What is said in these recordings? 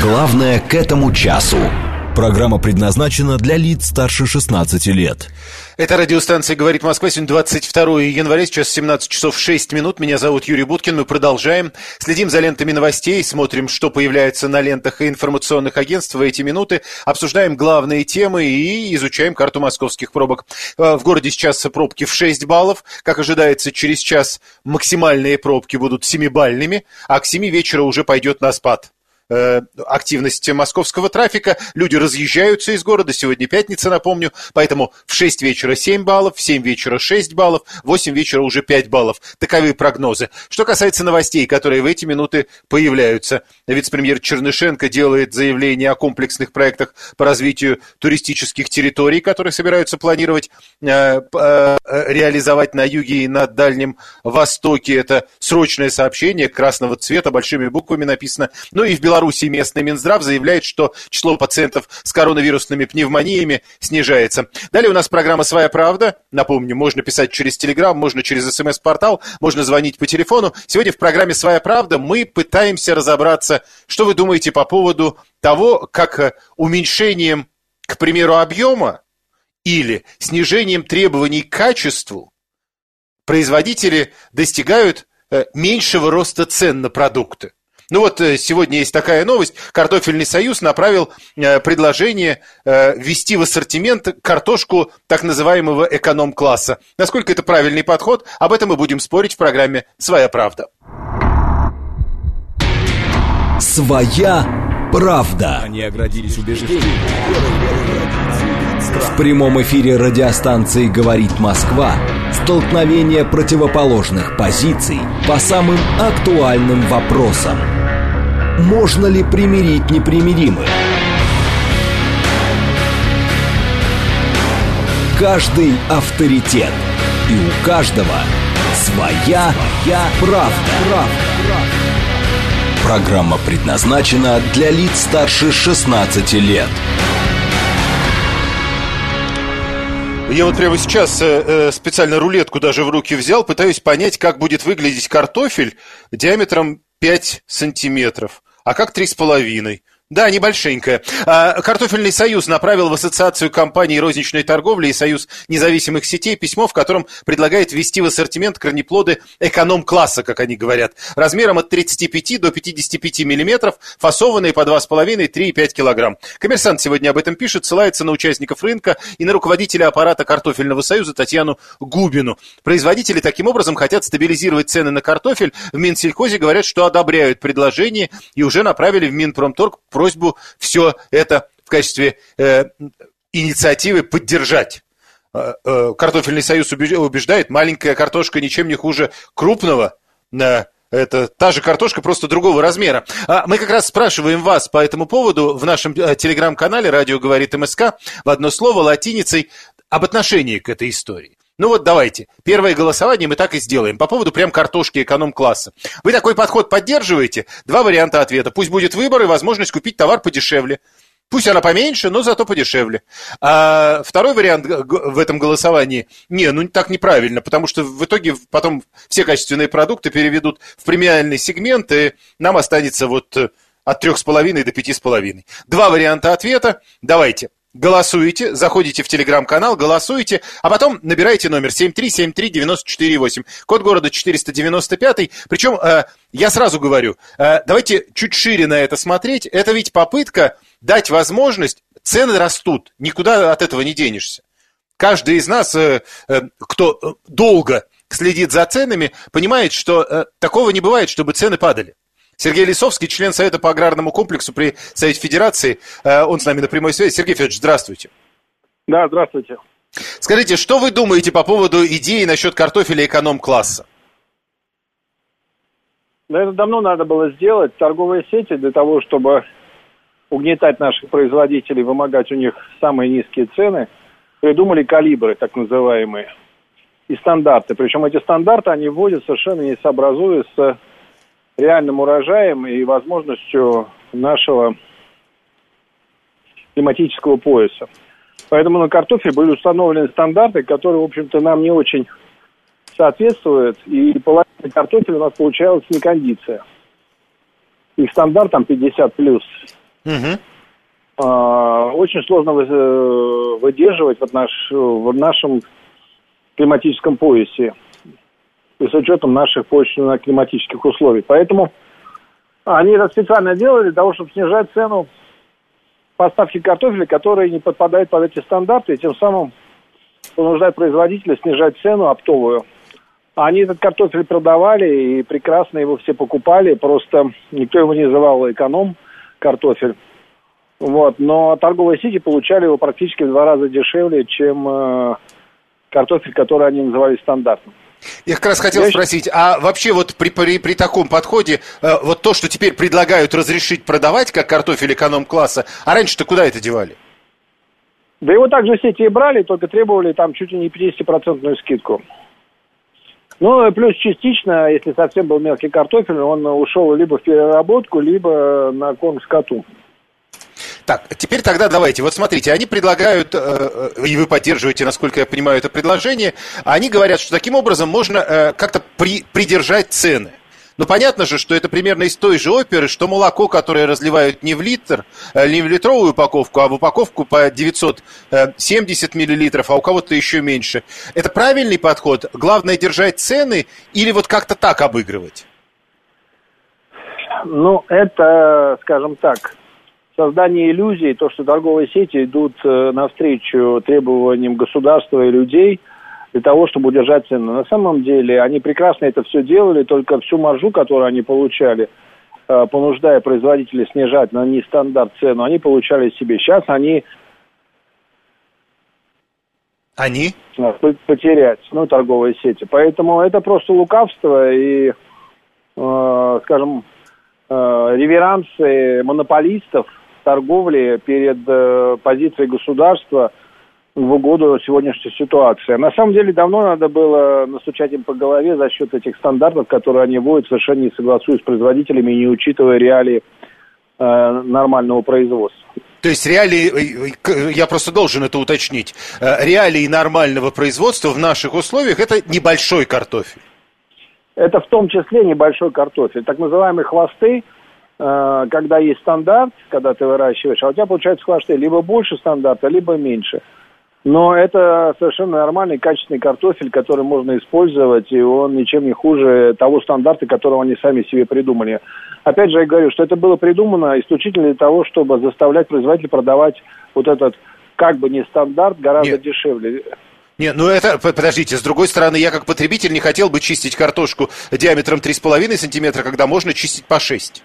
Главное к этому часу. Программа предназначена для лиц старше 16 лет. Это радиостанция «Говорит Москва». Сегодня 22 января, сейчас 17 часов 6 минут. Меня зовут Юрий Буткин. Мы продолжаем. Следим за лентами новостей, смотрим, что появляется на лентах информационных агентств в эти минуты. Обсуждаем главные темы и изучаем карту московских пробок. В городе сейчас пробки в 6 баллов. Как ожидается, через час максимальные пробки будут 7-бальными, а к 7 вечера уже пойдет на спад активность московского трафика. Люди разъезжаются из города. Сегодня пятница, напомню. Поэтому в 6 вечера 7 баллов, в 7 вечера 6 баллов, в 8 вечера уже 5 баллов. Таковы прогнозы. Что касается новостей, которые в эти минуты появляются. Вице-премьер Чернышенко делает заявление о комплексных проектах по развитию туристических территорий, которые собираются планировать реализовать на юге и на Дальнем Востоке. Это срочное сообщение красного цвета, большими буквами написано. Ну и в Беларуси местный Минздрав заявляет, что число пациентов с коронавирусными пневмониями снижается. Далее у нас программа «Своя правда». Напомню, можно писать через Телеграм, можно через СМС-портал, можно звонить по телефону. Сегодня в программе «Своя правда» мы пытаемся разобраться, что вы думаете по поводу того, как уменьшением, к примеру, объема или снижением требований к качеству производители достигают меньшего роста цен на продукты. Ну вот сегодня есть такая новость. Картофельный союз направил предложение ввести в ассортимент картошку так называемого эконом-класса. Насколько это правильный подход? Об этом мы будем спорить в программе «Своя правда». Своя правда. Они оградились убеждениями. В прямом эфире радиостанции «Говорит Москва» столкновение противоположных позиций по самым актуальным вопросам. Можно ли примирить непримиримых? Каждый авторитет, и у каждого своя правда. Программа предназначена для лиц старше 16 лет. Я вот прямо сейчас специально рулетку даже в руки взял, пытаюсь понять, как будет выглядеть картофель диаметром 5 сантиметров, а как 3,5. Да, небольшенькая. Картофельный союз направил в Ассоциацию компаний розничной торговли и Союз независимых сетей письмо, в котором предлагает ввести в ассортимент корнеплоды эконом-класса, как они говорят, размером от 35 до 55 миллиметров, фасованные по 2,5-3,5 килограмм. Коммерсант сегодня об этом пишет, ссылается на участников рынка и на руководителя аппарата Картофельного союза Татьяну Губину. Производители таким образом хотят стабилизировать цены на картофель. В Минсельхозе говорят, что одобряют предложение и уже направили в Минпромторг просьбу все это в качестве инициативы поддержать. Картофельный союз убеждает, маленькая картошка ничем не хуже крупного. Это та же картошка, просто другого размера. Мы как раз спрашиваем вас по этому поводу в нашем телеграм-канале «Радио говорит МСК» в одно слово латиницей об отношении к этой истории. Ну вот давайте, первое голосование мы так и сделаем по поводу прям картошки эконом-класса. Вы такой подход поддерживаете? Два варианта ответа. Пусть будет выбор и возможность купить товар подешевле. Пусть она поменьше, но зато подешевле. А второй вариант в этом голосовании, так неправильно, потому что в итоге потом все качественные продукты переведут в премиальный сегмент, и нам останется вот от 3,5 до 5,5. Два варианта ответа. Давайте. Голосуете, заходите в телеграм-канал, голосуете, а потом набираете номер 7373948, код города 495. Причем, я сразу говорю, давайте чуть шире на это смотреть. Это ведь попытка дать возможность, цены растут, никуда от этого не денешься. Каждый из нас, кто долго следит за ценами, понимает, что такого не бывает, чтобы цены падали. Сергей Лисовский, член Совета по аграрному комплексу при Совете Федерации. Он с нами на прямой связи. Сергей Федорович, здравствуйте. Да, здравствуйте. Скажите, что вы думаете по поводу идеи насчет картофеля эконом-класса? Да, это давно надо было сделать. Торговые сети для того, чтобы угнетать наших производителей, вымогать у них самые низкие цены, придумали калибры, так называемые, и стандарты. Причем эти стандарты они вводят совершенно не сообразуясь с реальным урожаем и возможностью нашего климатического пояса. Поэтому на картофель были установлены стандарты, которые, в общем-то, нам не очень соответствуют. И половина картофеля у нас получалась не кондиция. Их стандарт там 50+. очень сложно выдерживать в нашем климатическом поясе и с учетом наших почвенно-климатических условий. Поэтому они это специально делали для того, чтобы снижать цену поставки картофеля, которые не подпадают под эти стандарты, и тем самым понуждают производителя снижать цену оптовую. Они этот картофель продавали, и прекрасно его все покупали, просто никто его не называл эконом-картофель. Вот. Но торговые сети получали его практически в 2 раза дешевле, чем картофель, который они называли стандартным. Я как раз хотел спросить, а вообще вот при таком подходе, вот то, что теперь предлагают разрешить продавать как картофель эконом-класса, а раньше-то куда это девали? Да его также сети и брали, только требовали там чуть ли не 50% скидку. Ну, плюс частично, если совсем был мелкий картофель, он ушел либо в переработку, либо на корм скоту. Так, теперь тогда давайте, вот смотрите, они предлагают, и вы поддерживаете, насколько я понимаю, это предложение, они говорят, что таким образом можно как-то придержать цены. Ну, понятно же, что это примерно из той же оперы, что молоко, которое разливают не в литр, не в литровую упаковку, а в упаковку по 970 миллилитров, а у кого-то еще меньше. Это правильный подход? Главное держать цены или вот как-то так обыгрывать? Ну, это, скажем так, создание иллюзий, то, что торговые сети идут навстречу требованиям государства и людей для того, чтобы удержать цены. На самом деле они прекрасно это все делали, только всю маржу, которую они получали, понуждая производителей снижать на нестандарт цену, они получали себе. Сейчас они потерять, торговые сети. Поэтому это просто лукавство и, скажем, реверансы монополистов торговли перед позицией государства в угоду сегодняшней ситуации. На самом деле давно надо было настучать им по голове за счет этих стандартов, которые они вводят, совершенно не согласуясь с производителями и не учитывая реалии нормального производства. То есть реалии, я просто должен это уточнить, реалии нормального производства в наших условиях – это небольшой картофель. Это в том числе небольшой картофель. Так называемые хвосты, когда есть стандарт, когда ты выращиваешь, а у тебя получается хвосты либо больше стандарта, либо меньше. Но это совершенно нормальный, качественный картофель, который можно использовать, и он ничем не хуже того стандарта, которого они сами себе придумали. Опять же, я говорю, что это было придумано исключительно для того, чтобы заставлять производителей продавать вот этот как бы не стандарт гораздо дешевле. Нет, это, подождите, с другой стороны, я как потребитель не хотел бы чистить картошку диаметром 3,5 сантиметра, когда можно чистить по 6.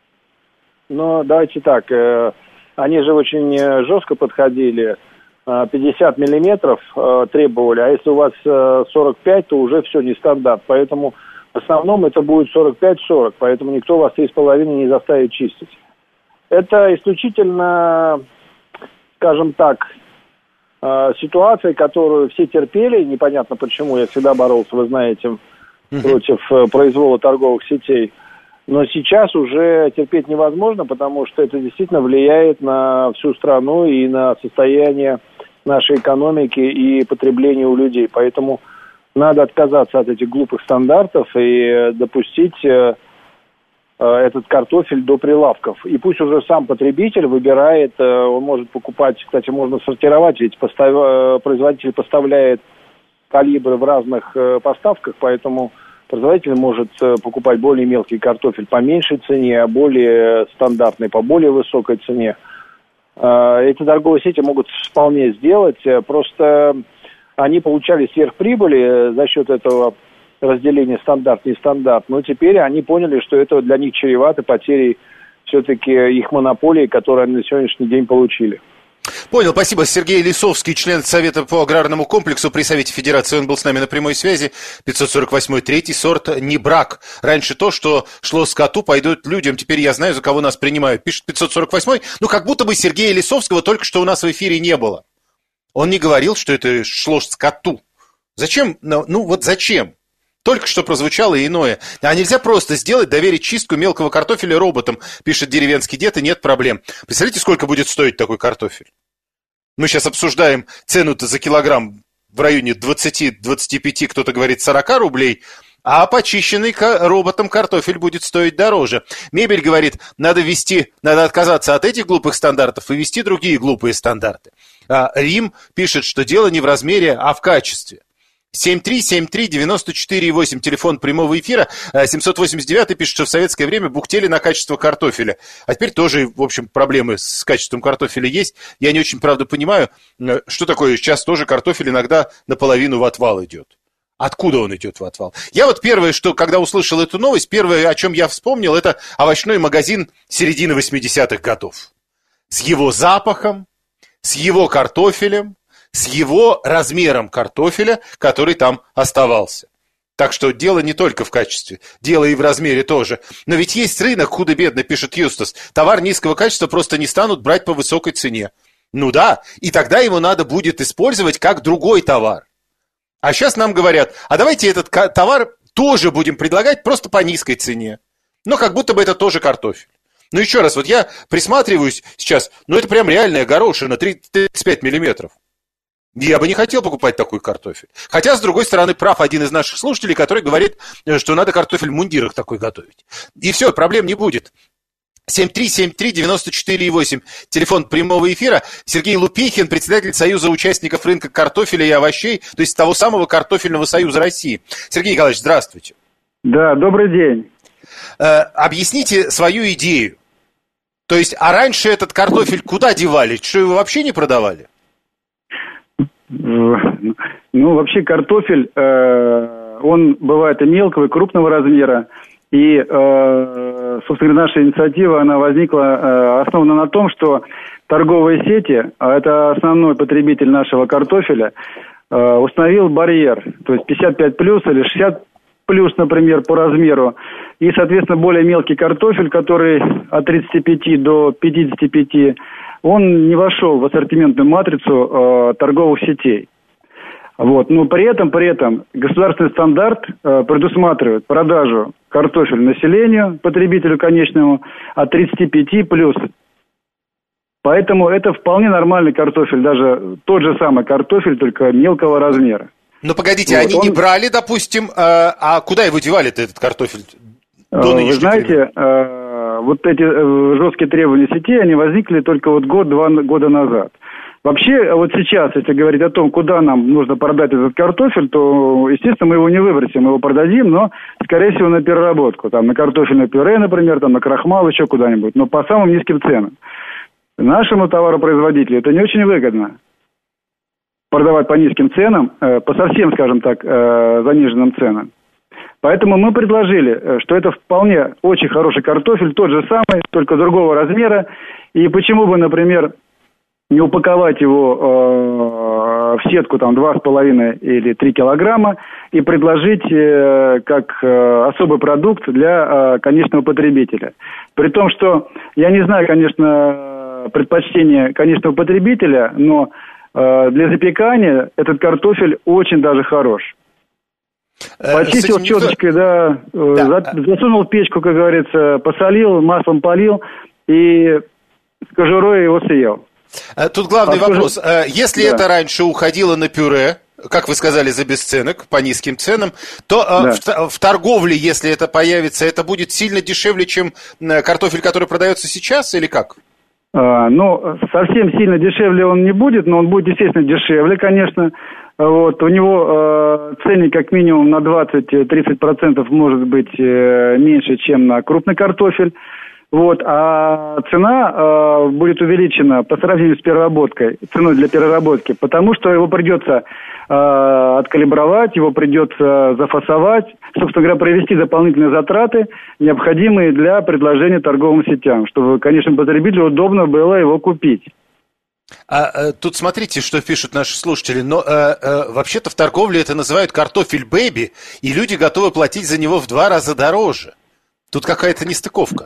Ну, давайте так, они же очень жестко подходили, 50 миллиметров требовали, а если у вас 45, то уже все не стандарт, поэтому в основном это будет 45-40, поэтому никто вас 3,5 не заставит чистить. Это исключительно, скажем так, ситуация, которую все терпели, непонятно почему, я всегда боролся, вы знаете, против произвола торговых сетей. Но сейчас уже терпеть невозможно, потому что это действительно влияет на всю страну и на состояние нашей экономики и потребления у людей. Поэтому надо отказаться от этих глупых стандартов и допустить этот картофель до прилавков. И пусть уже сам потребитель выбирает, он может покупать, кстати, можно сортировать, ведь производитель поставляет калибры в разных поставках, поэтому производитель может покупать более мелкий картофель по меньшей цене, а более стандартный по более высокой цене. Эти торговые сети могут вполне сделать, просто они получали сверхприбыли за счет этого разделения стандарт-нестандарт, но теперь они поняли, что это для них чревато потерей все-таки их монополии, которые они на сегодняшний день получили. Понял, спасибо. Сергей Лисовский, член Совета по аграрному комплексу при Совете Федерации. Он был с нами на прямой связи. 548-й, третий сорт не брак. Раньше то, что шло скоту, пойдет людям. Теперь я знаю, за кого нас принимают. Пишет 548-й. Как будто бы Сергея Лисовского только что у нас в эфире не было. Он не говорил, что это шло скоту. Зачем? Зачем? Только что прозвучало иное. А нельзя просто сделать, доверить чистку мелкого картофеля роботам, пишет деревенский дед, и нет проблем. Представляете, сколько будет стоить такой картофель? Мы сейчас обсуждаем цену-то за килограмм в районе 20-25, кто-то говорит 40 рублей, А почищенный роботом картофель будет стоить дороже. Мебель говорит, надо отказаться от этих глупых стандартов и ввести другие глупые стандарты. Рим пишет, что дело не в размере, а в качестве. 7373948, телефон прямого эфира. 789 пишет, что в советское время бухтели на качество картофеля. А теперь тоже, в общем, проблемы с качеством картофеля есть. Я не очень, правда, понимаю, что такое. Сейчас тоже картофель иногда наполовину в отвал идет. Откуда он идет в отвал? Я вот первое, что, когда услышал эту новость, первое, о чем я вспомнил, это овощной магазин середины 80-х годов. С его запахом, с его картофелем, с его размером картофеля, который там оставался. Так что дело не только в качестве, дело и в размере тоже. Но ведь есть рынок, худо-бедно, пишет Юстас. Товар низкого качества просто не станут брать по высокой цене. Ну да, и тогда его надо будет использовать как другой товар. А сейчас нам говорят, а давайте этот товар тоже будем предлагать просто по низкой цене. Но как будто бы это тоже картофель. Ну еще раз, вот я присматриваюсь сейчас, это прям реальная горошина, 35 миллиметров. Я бы не хотел покупать такой картофель. Хотя, с другой стороны, прав один из наших слушателей, который говорит, что надо картофель в мундирах такой готовить. И все, проблем не будет. 7373948, телефон прямого эфира. Сергей Лупихин, председатель Союза участников рынка картофеля и овощей, то есть того самого картофельного союза России. Сергей Николаевич, здравствуйте. Да, добрый день. Объясните свою идею. То есть, а раньше этот картофель куда девали? Что, его вообще не продавали? Вообще картофель, он бывает и мелкого, и крупного размера. И, собственно, наша инициатива, она возникла, основана на том, что торговые сети, а это основной потребитель нашего картофеля, установил барьер, то есть 55 плюс или 60 плюс, например, по размеру. И, соответственно, более мелкий картофель, который от 35 до 55, он не вошел в ассортиментную матрицу торговых сетей. Вот. Но при этом государственный стандарт предусматривает продажу картофеля населению, потребителю конечному, от 35 плюс. Поэтому это вполне нормальный картофель, даже тот же самый картофель, только мелкого размера. Ну, погодите, вот, они не брали, допустим, а куда его девали-то, этот картофель? Вы знаете, вот эти жесткие требования сетей, они возникли только вот год-два года назад. Вообще, вот сейчас, если говорить о том, куда нам нужно продать этот картофель, то, естественно, мы его не выбросим, мы его продадим, но, скорее всего, на переработку. Там, на картофельное пюре, например, там, на крахмал, еще куда-нибудь, но по самым низким ценам. Нашему товаропроизводителю это не очень выгодно. Продавать по низким ценам, по совсем, скажем так, заниженным ценам. Поэтому мы предложили, что это вполне очень хороший картофель, тот же самый, только другого размера. И почему бы, например, не упаковать его в сетку там 2,5 или 3 килограмма и предложить как особый продукт для конечного потребителя. При том, что я не знаю, конечно, предпочтения конечного потребителя, но для запекания этот картофель очень даже хорош. Почистил щеточкой, засунул в печку, как говорится, посолил, маслом полил и с кожурой его съел. Тут главный вопрос. Если это раньше уходило на пюре, как вы сказали, за бесценок, по низким ценам, то в торговле, если это появится, это будет сильно дешевле, чем картофель, который продается сейчас, или как? Совсем сильно дешевле он не будет, но он будет, естественно, дешевле, конечно. Вот, у него ценник как минимум на 20-30% может быть меньше, чем на крупный картофель. Вот, а цена будет увеличена по сравнению с переработкой, ценой для переработки, потому что его придется откалибровать, его придется зафасовать, собственно говоря, провести дополнительные затраты, необходимые для предложения торговым сетям, чтобы, конечно, потребителю удобно было его купить. Тут смотрите, что пишут наши слушатели. Но вообще-то в торговле это называют картофель бэби, и люди готовы платить за него в 2 раза дороже. Тут какая-то нестыковка.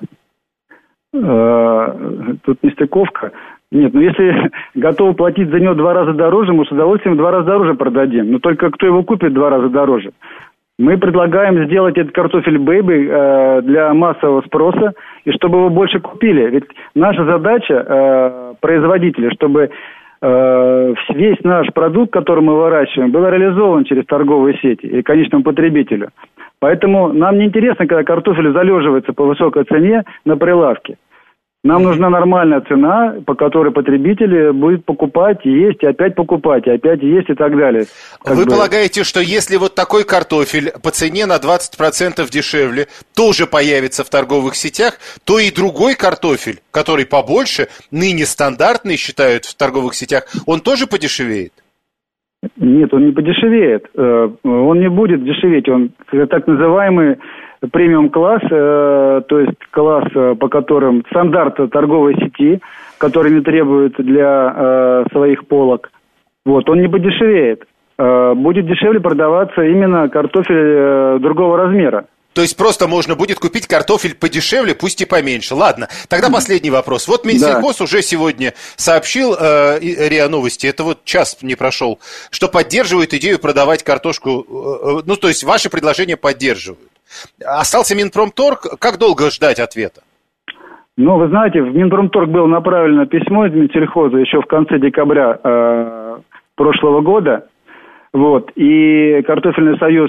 Тут нестыковка. Нет, если готовы платить за него 2 раза дороже, мы с удовольствием в 2 раза дороже продадим. Но только кто его купит в 2 раза дороже? Мы предлагаем сделать этот картофель бэби для массового спроса, и чтобы его больше купили. Ведь наша задача производителя, чтобы весь наш продукт, который мы выращиваем, был реализован через торговые сети и конечному потребителю. Поэтому нам не интересно, когда картофель залеживается по высокой цене на прилавке. Нам нужна нормальная цена, по которой потребитель будет покупать, есть, и опять покупать, и опять есть, и так далее. Вы полагаете, что если вот такой картофель по цене на 20% дешевле тоже появится в торговых сетях, то и другой картофель, который побольше, ныне стандартный считают в торговых сетях, он тоже подешевеет? Нет, он не подешевеет. Он не будет дешеветь. Он так называемый премиум-класс, то есть класс, по которым стандарт торговой сети, который не требует для своих полок, вот, он не подешевеет. Будет дешевле продаваться именно картофель другого размера. То есть просто можно будет купить картофель подешевле, пусть и поменьше. Ладно, тогда последний вопрос. Вот Минсельхоз уже сегодня сообщил, РИА Новости, это вот час не прошел, что поддерживает идею продавать картошку, ну то есть ваши предложения поддерживают. Остался Минпромторг, как долго ждать ответа? Ну, вы знаете, в Минпромторг было направлено письмо из Минсельхоза еще в конце декабря прошлого года. Вот, и Картофельный союз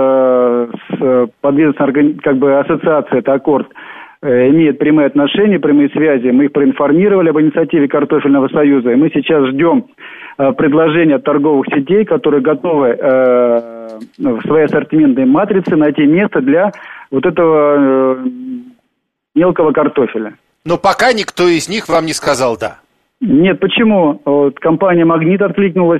подведомственной ассоциация, это Аккорд, имеет прямые отношения, прямые связи. Мы их проинформировали об инициативе Картофельного союза, и мы сейчас ждем предложения от торговых сетей, которые готовы в своей ассортиментной матрице найти место для вот этого мелкого картофеля. Но пока никто из них вам не сказал «да». Нет, почему? Вот, компания «Магнит» откликнулась,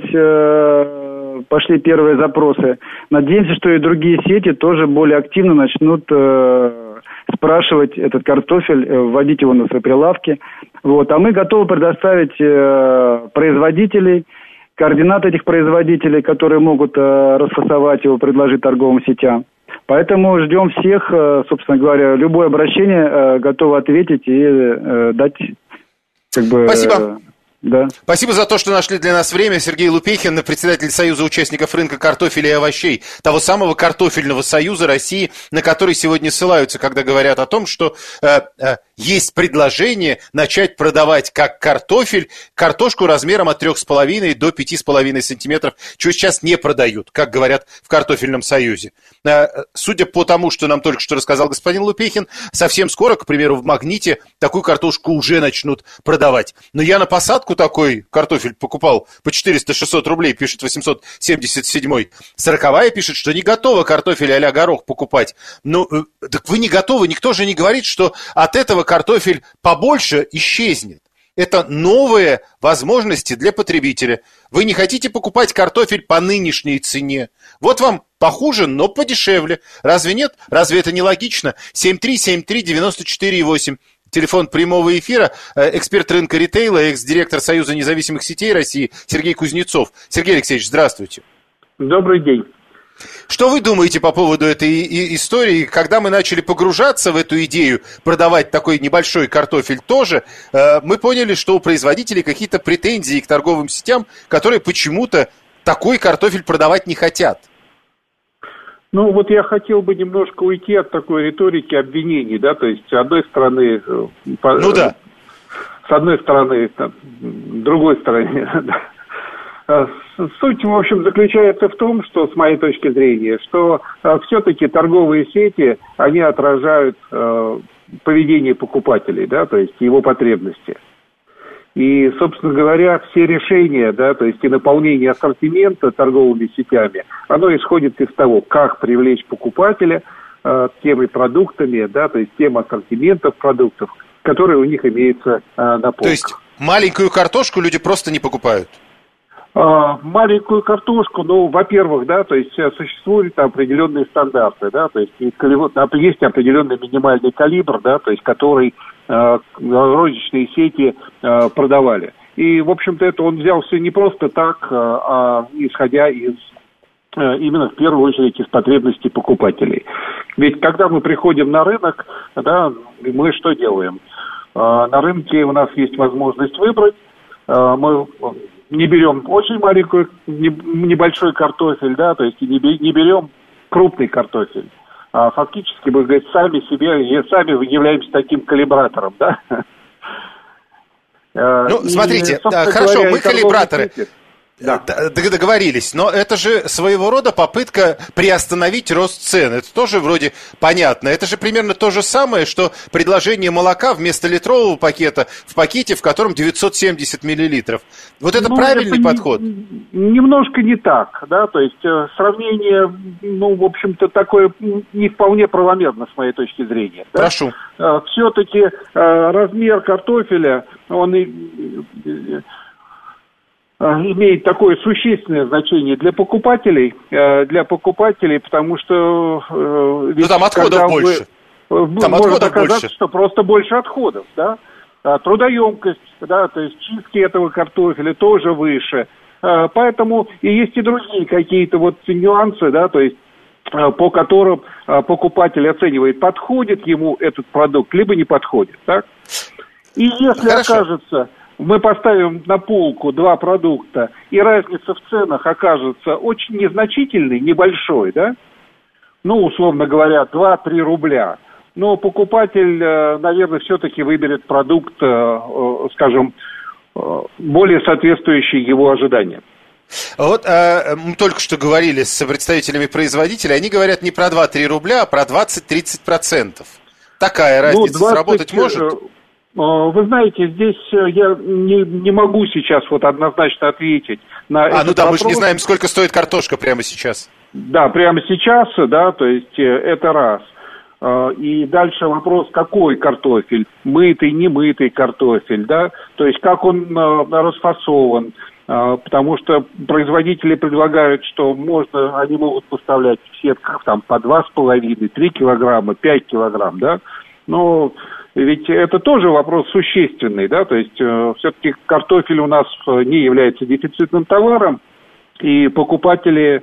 пошли первые запросы. Надеемся, что и другие сети тоже более активно начнут спрашивать этот картофель, вводить его на свои прилавки. Вот. А мы готовы предоставить производителей, координаты этих производителей, которые могут расфасовать его, предложить торговым сетям. Поэтому ждем всех, собственно говоря, любое обращение готовы ответить и дать Спасибо. Да. Спасибо за то, что нашли для нас время. Сергей Лупехин, председатель Союза участников рынка картофеля и овощей, того самого картофельного союза России, на который сегодня ссылаются, когда говорят о том, что есть предложение начать продавать как картофель картошку размером от 3,5 до 5,5 сантиметров, чего сейчас не продают, как говорят в картофельном союзе. Судя по тому, что нам только что рассказал господин Лупехин, совсем скоро, к примеру, в «Магните» такую картошку уже начнут продавать. Но я на посадку такой картофель покупал по 400-600 рублей, пишет 877-й. 40-я пишет, что не готова картофель а-ля горох покупать. Ну, так вы не готовы, никто же не говорит, что от этого картофель побольше исчезнет. Это новые возможности для потребителя. Вы не хотите покупать картофель по нынешней цене. Вот вам похуже, но подешевле. Разве нет? Разве это не логично? 7373948. Телефон прямого эфира. Эксперт рынка ритейла, экс-директор Союза независимых сетей России Сергей Кузнецов. Сергей Алексеевич, здравствуйте. Добрый день. Что вы думаете по поводу этой истории? Когда мы начали погружаться в эту идею, продавать такой небольшой картофель тоже, мы поняли, что у производителей какие-то претензии к торговым сетям, которые почему-то такой картофель продавать не хотят. Ну, вот я хотел бы немножко уйти от такой риторики обвинений, да, то есть, с одной стороны... С одной стороны, с другой стороны, Суть, в общем, заключается в том, что, с моей точки зрения, что все-таки торговые сети, они отражают поведение покупателей, да, то есть его потребности. И, собственно говоря, все решения, да, то есть и наполнение ассортимента торговыми сетями, оно исходит из того, как привлечь покупателя теми продуктами, да, то есть тем ассортиментом продуктов, которые у них имеются на полках. То есть маленькую картошку люди просто не покупают? Маленькую картошку, ну, во-первых, да, то есть существуют определенные стандарты, да, то есть есть определенный минимальный калибр, да, то есть который розничные сети продавали. И, в общем-то, это он взял все не просто так, а исходя из именно в первую очередь из потребностей покупателей. Ведь когда мы приходим на рынок, да, мы что делаем? На рынке у нас есть возможность выбрать, мы не берем очень маленькую, небольшой картофель, да, то есть не берем крупный картофель. А фактически, мы, говорим, сами являемся таким калибратором, да. Смотрите, хорошо, мы калибраторы. Да. Договорились, но это же своего рода попытка приостановить рост цен. Это тоже вроде понятно. Это же примерно то же самое, что предложение молока вместо литрового пакета в пакете, в котором 970 миллилитров. Вот это правильный подход? Немножко не так, да, то есть сравнение, в общем-то, такое не вполне правомерно с моей точки зрения. Да? Прошу. Все-таки размер картофеля, он имеет такое существенное значение для покупателей, потому что там отходов больше. Там может оказаться, что просто больше отходов, да. Трудоемкость, да, то есть чистки этого картофеля тоже выше. Поэтому и есть и другие какие-то нюансы, да, то есть по которым покупатель оценивает, подходит ему этот продукт, либо не подходит, так? И если окажется, мы поставим на полку два продукта, и разница в ценах окажется очень незначительной, небольшой, да? Условно говоря, 2-3 рубля. Но покупатель, наверное, все-таки выберет продукт, скажем, более соответствующий его ожиданиям. Мы только что говорили с представителями производителей, они говорят не про 2-3 рубля, а про 20-30%. Такая разница сработать может? Вы знаете, здесь я не могу сейчас однозначно ответить на этот вопрос. Мы же не знаем, сколько стоит картошка прямо сейчас. Да, прямо сейчас, да, то есть это раз. И дальше вопрос, какой картофель, мытый, немытый картофель, да, то есть как он расфасован, потому что производители предлагают, что они могут поставлять в сетках по 2,5, 3 килограмма, 5 килограмм, да, но ведь это тоже вопрос существенный, да, то есть все-таки картофель у нас не является дефицитным товаром, и покупатели,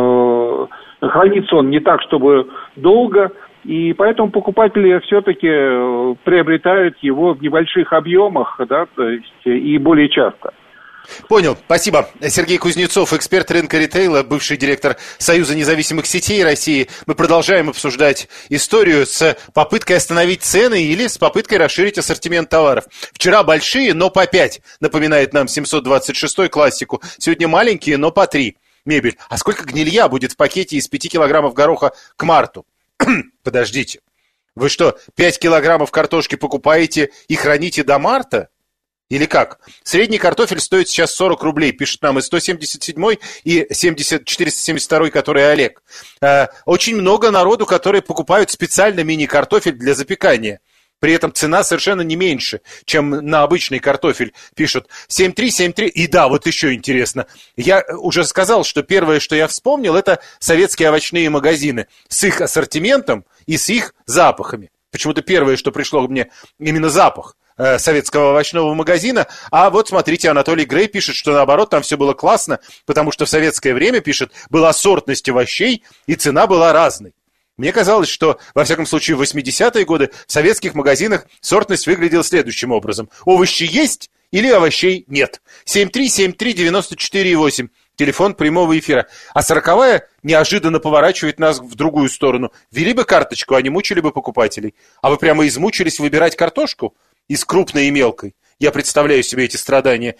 хранится он не так, чтобы долго, и поэтому покупатели все-таки приобретают его в небольших объемах, да, то есть и более часто. Понял, спасибо. Сергей Кузнецов, эксперт рынка ритейла, бывший директор Союза независимых сетей России. Мы продолжаем обсуждать историю с попыткой остановить цены или с попыткой расширить ассортимент товаров. Вчера большие, но по 5, напоминает нам 726-й классику. Сегодня маленькие, но по 3. Мебель. А сколько гнилья будет в пакете из 5 килограммов гороха к марту? Подождите. Вы что, 5 килограммов картошки покупаете и храните до марта? Или как? Средний картофель стоит сейчас 40 рублей, пишет нам и 177 и 472, который Олег. Очень много народу, которые покупают специально мини-картофель для запекания. При этом цена совершенно не меньше, чем на обычный картофель, пишут. 7,3. И да, вот еще интересно. Я уже сказал, что первое, что я вспомнил, это советские овощные магазины с их ассортиментом и с их запахами. Почему-то первое, что пришло мне, именно запах советского овощного магазина. А вот смотрите, Анатолий Грей пишет, что наоборот, там все было классно, потому что в советское время, пишет, была сортность овощей и цена была разной. Мне казалось, что, во всяком случае, в 80-е годы в советских магазинах сортность выглядела следующим образом. Овощи есть или овощей нет. 7373948. Телефон прямого эфира. А 40-я неожиданно поворачивает нас в другую сторону. Ввели бы карточку, а не мучили бы покупателей. А вы прямо измучились выбирать картошку из крупной и мелкой. Я представляю себе эти страдания.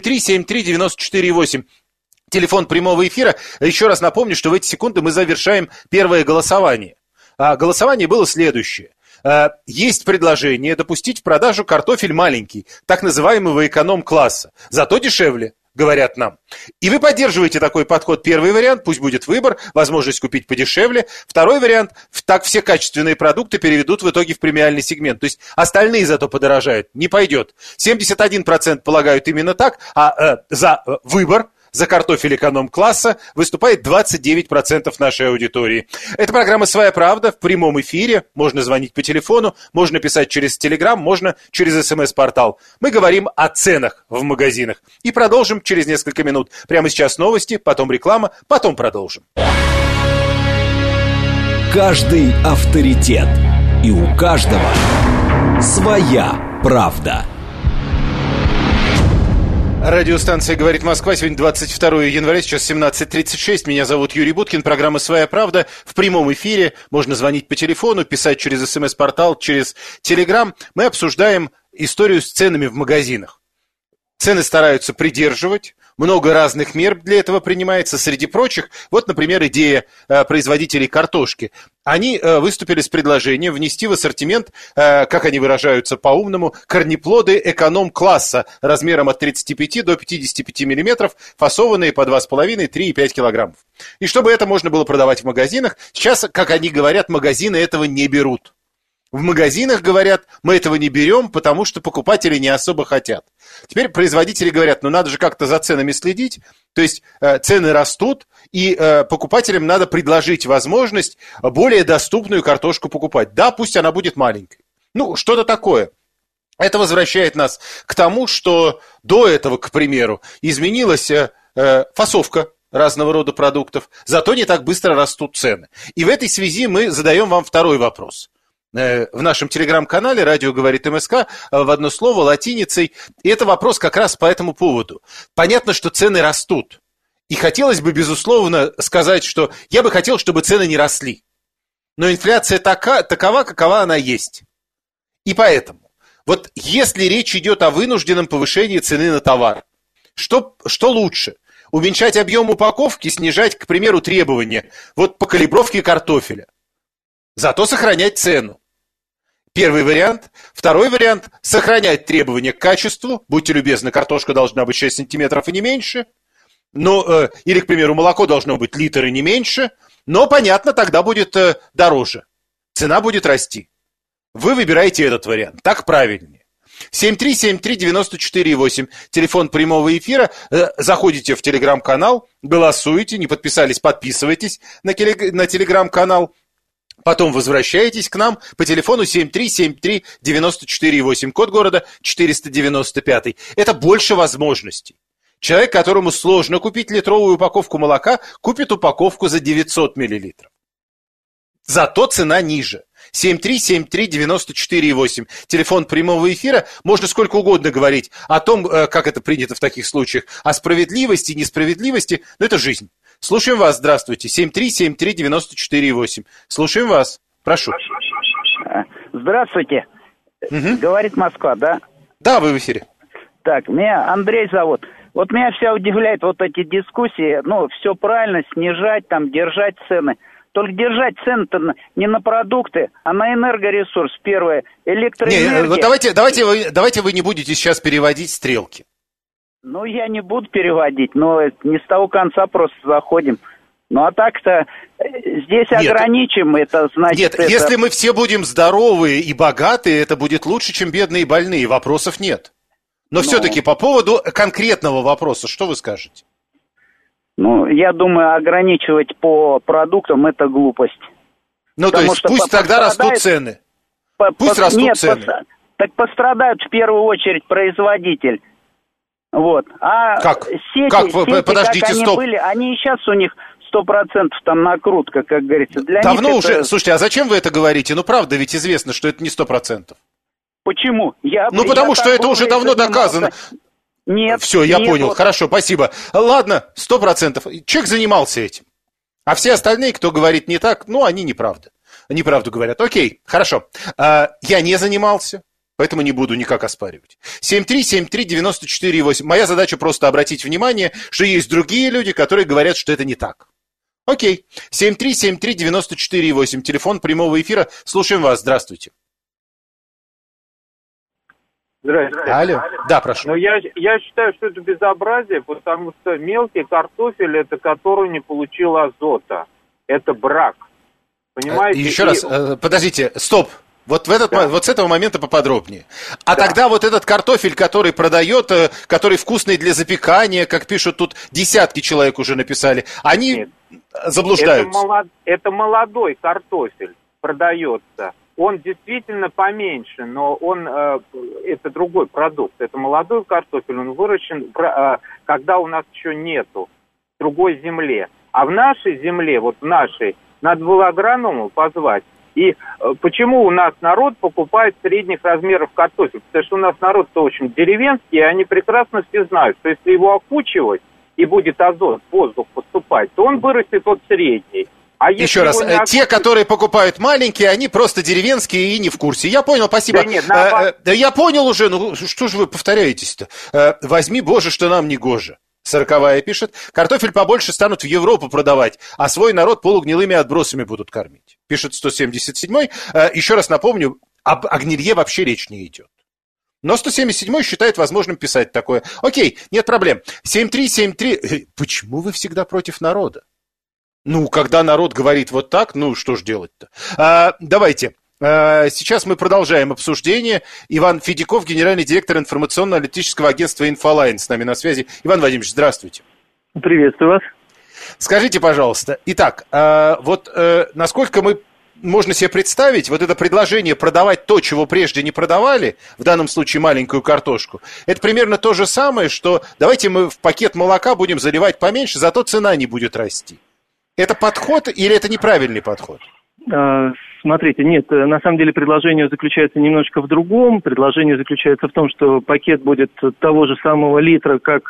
7373948. Телефон прямого эфира. Еще раз напомню, что в эти секунды мы завершаем первое голосование. Голосование было следующее. Есть предложение допустить в продажу картофель маленький, так называемого эконом-класса. Зато дешевле, говорят нам. И вы поддерживаете такой подход. Первый вариант, пусть будет выбор, возможность купить подешевле. Второй вариант, так все качественные продукты переведут в итоге в премиальный сегмент. То есть остальные зато подорожают. Не пойдет. 71% полагают именно так, а за выбор, за картофель эконом-класса выступает 29% нашей аудитории. Это программа «Своя правда» в прямом эфире. Можно звонить по телефону, можно писать через Телеграм, можно через СМС-портал. Мы говорим о ценах в магазинах. И продолжим через несколько минут. Прямо сейчас новости, потом реклама, потом продолжим. Каждый авторитет. И у каждого своя правда. Радиостанция «Говорит Москва». Сегодня 22 января, сейчас 17:36. Меня зовут Юрий Буткин. Программа «Своя правда» в прямом эфире. Можно звонить по телефону, писать через СМС-портал, через Телеграм. Мы обсуждаем историю с ценами в магазинах. цены стараются придерживать, много разных мер для этого принимается. Среди прочих, вот, например, идея производителей картошки. Они выступили с предложением внести в ассортимент, как они выражаются по-умному, корнеплоды эконом-класса размером от 35 до 55 миллиметров, фасованные по 2,5-3,5 килограммов. И чтобы это можно было продавать в магазинах, сейчас, как они говорят, магазины этого не берут. В магазинах говорят, мы этого не берем, потому что покупатели не особо хотят. Теперь производители говорят, ну надо же как-то за ценами следить, то есть цены растут, и покупателям надо предложить возможность более доступную картошку покупать. Да, пусть она будет маленькой. Ну, что-то такое. Это возвращает нас к тому, что до этого, к примеру, изменилась фасовка разного рода продуктов, зато не так быстро растут цены. И в этой связи мы задаем вам второй вопрос. В нашем телеграм-канале «Радио говорит МСК» в одно слово латиницей. И это вопрос как раз по этому поводу. Понятно, что цены растут. И хотелось бы, безусловно, сказать, что я бы хотел, чтобы цены не росли. Но инфляция такова, какова она есть. И поэтому, вот если речь идет о вынужденном повышении цены на товар, что лучше? Уменьшать объем упаковки, снижать, к примеру, требования вот по калибровке картофеля. Зато сохранять цену. Первый вариант. Второй вариант – сохранять требования к качеству. Будьте любезны, картошка должна быть 6 сантиметров и не меньше. Или, к примеру, молоко должно быть литр и не меньше. Но, понятно, тогда будет дороже. Цена будет расти. Вы выбираете этот вариант. Так правильнее. 7373948, телефон прямого эфира. Заходите в телеграм-канал, голосуете, не подписались, подписывайтесь на телеграм-канал. Потом возвращаетесь к нам по телефону 7373948, код города 495. Это больше возможностей. Человек, которому сложно купить литровую упаковку молока, купит упаковку за 900 миллилитров. Зато цена ниже. 7373948, телефон прямого эфира. Можно сколько угодно говорить о том, как это принято в таких случаях, о справедливости, несправедливости, но это жизнь. Слушаем вас, здравствуйте. 7373948. Слушаем вас. Прошу. Здравствуйте. Говорит Москва, да? Да, вы в эфире. Так, меня Андрей зовут. Вот меня все удивляет вот эти дискуссии. Ну, все правильно, снижать, там, держать цены. Только держать цены-то не на продукты, а на энергоресурс. Первое, электроэнергия. Вот давайте вы не будете сейчас переводить стрелки. Ну, я не буду переводить, но не с того конца просто заходим. Ну, а так-то здесь ограничим, это значит... Нет, если мы все будем здоровые и богатые, это будет лучше, чем бедные и больные, вопросов нет. Но все-таки по поводу конкретного вопроса, что вы скажете? Ну, я думаю, ограничивать по продуктам – это глупость. Ну, то есть пусть тогда растут цены. Пусть растут цены. Так пострадают в первую очередь производитель. Вот. А как? Сети, Подождите, как они стоп. были, они и сейчас у них 100% там накрутка, как говорится. Для давно них уже. это... Слушайте, а зачем вы это говорите? Ну, правда, ведь известно, что это не 100%. Почему? Потому что это уже давно доказано. Нет. Все, я понял. Хорошо, спасибо. Ладно, 100%. Человек занимался этим. А все остальные, кто говорит не так, ну, они неправда. Неправду говорят. Окей, хорошо. Я не занимался. Поэтому не буду никак оспаривать. 7373948. Моя задача просто обратить внимание, что есть другие люди, которые говорят, что это не так. Окей. 7373948. Телефон прямого эфира. Слушаем вас. Здравствуйте. Здравствуйте. Алло. Да, прошу. Но я считаю, что это безобразие, потому что мелкий картофель, это который не получил азота. Это брак. Понимаете? Еще раз, подождите, стоп. Вот с этого момента поподробнее. Тогда вот этот картофель, который продает, который вкусный для запекания, как пишут тут, десятки человек уже написали, они заблуждаются. Это молодой картофель продается. Он действительно поменьше, но это другой продукт. Это молодой картофель, он выращен, когда у нас еще нету, в другой земле. А в нашей земле, вот в нашей, надо было агронома позвать. И почему у нас народ покупает средних размеров картофель? Потому что у нас народ-то очень деревенский, и они прекрасно все знают, что если его окучивать, и будет азот в воздух поступать, то он вырастет вот средний. Еще раз, те, которые покупают маленькие, они просто деревенские и не в курсе. Я понял, спасибо. Да нет, да я понял уже, ну что же вы повторяетесь-то? Возьми, Боже, что нам не гоже. 40-я пишет, картофель побольше станут в Европу продавать, а свой народ полугнилыми отбросами будут кормить. Пишет 177-й. Еще раз напомню, об гнилье вообще речь не идет. Но 177-й считает возможным писать такое. Окей, нет проблем. 7373. Почему вы всегда против народа? Ну, когда народ говорит вот так, ну, что ж делать-то? Давайте. Сейчас мы продолжаем обсуждение. Иван Федяков, генеральный директор информационно-аналитического агентства «Инфолайн» с нами на связи. Иван Владимирович, здравствуйте. Приветствую вас. Скажите, пожалуйста, итак, насколько можно себе представить, вот это предложение продавать то, чего прежде не продавали, в данном случае маленькую картошку, это примерно то же самое, что давайте мы в пакет молока будем заливать поменьше, зато цена не будет расти. Это подход или это неправильный подход? Смотрите, нет, на самом деле предложение заключается немножко в другом. Предложение заключается в том, что пакет будет того же самого литра, как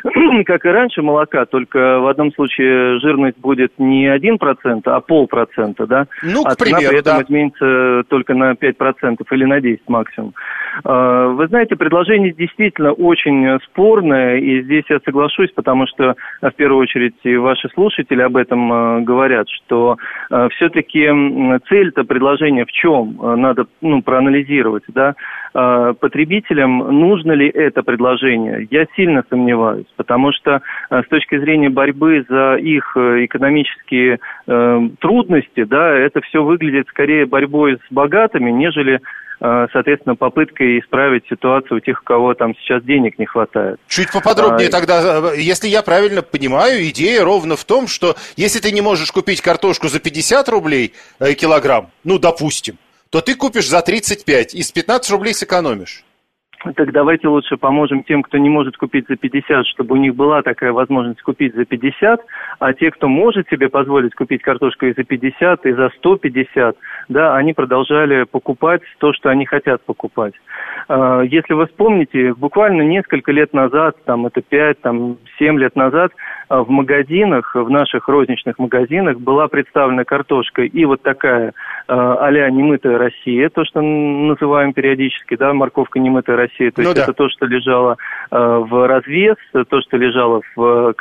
и раньше молока, только в одном случае жирность будет не 1%, а 0,5%, да? Ну, к А примеру, цена при этом изменится только на 5% или на 10% максимум. Вы знаете, предложение действительно очень спорное, и здесь я соглашусь, потому что, в первую очередь, и ваши слушатели об этом говорят, что все-таки цель-то предложения в чем? Надо проанализировать, да? Потребителям нужно ли это предложение? Я сильно сомневаюсь, потому что с точки зрения борьбы за их экономические трудности, да, это все выглядит скорее борьбой с богатыми, нежели соответственно, попыткой исправить ситуацию у тех, у кого там сейчас денег не хватает. Чуть поподробнее тогда, если я правильно понимаю, идея ровно в том, что если ты не можешь купить картошку за 50 рублей килограмм, ну, допустим, то ты купишь за 35 и с 15 рублей сэкономишь. Так давайте лучше поможем тем, кто не может купить за 50, чтобы у них была такая возможность купить за 50, а те, кто может себе позволить купить картошку и за 50, и за 150, да, они продолжали покупать то, что они хотят покупать. Если вы вспомните, буквально несколько лет назад, там это 5-7 лет назад, в магазинах, в наших розничных магазинах была представлена картошка и вот такая а-ля немытая Россия, то, что называем периодически, да, морковка немытая Россия, то есть это то, что лежало в развес, то, что лежало в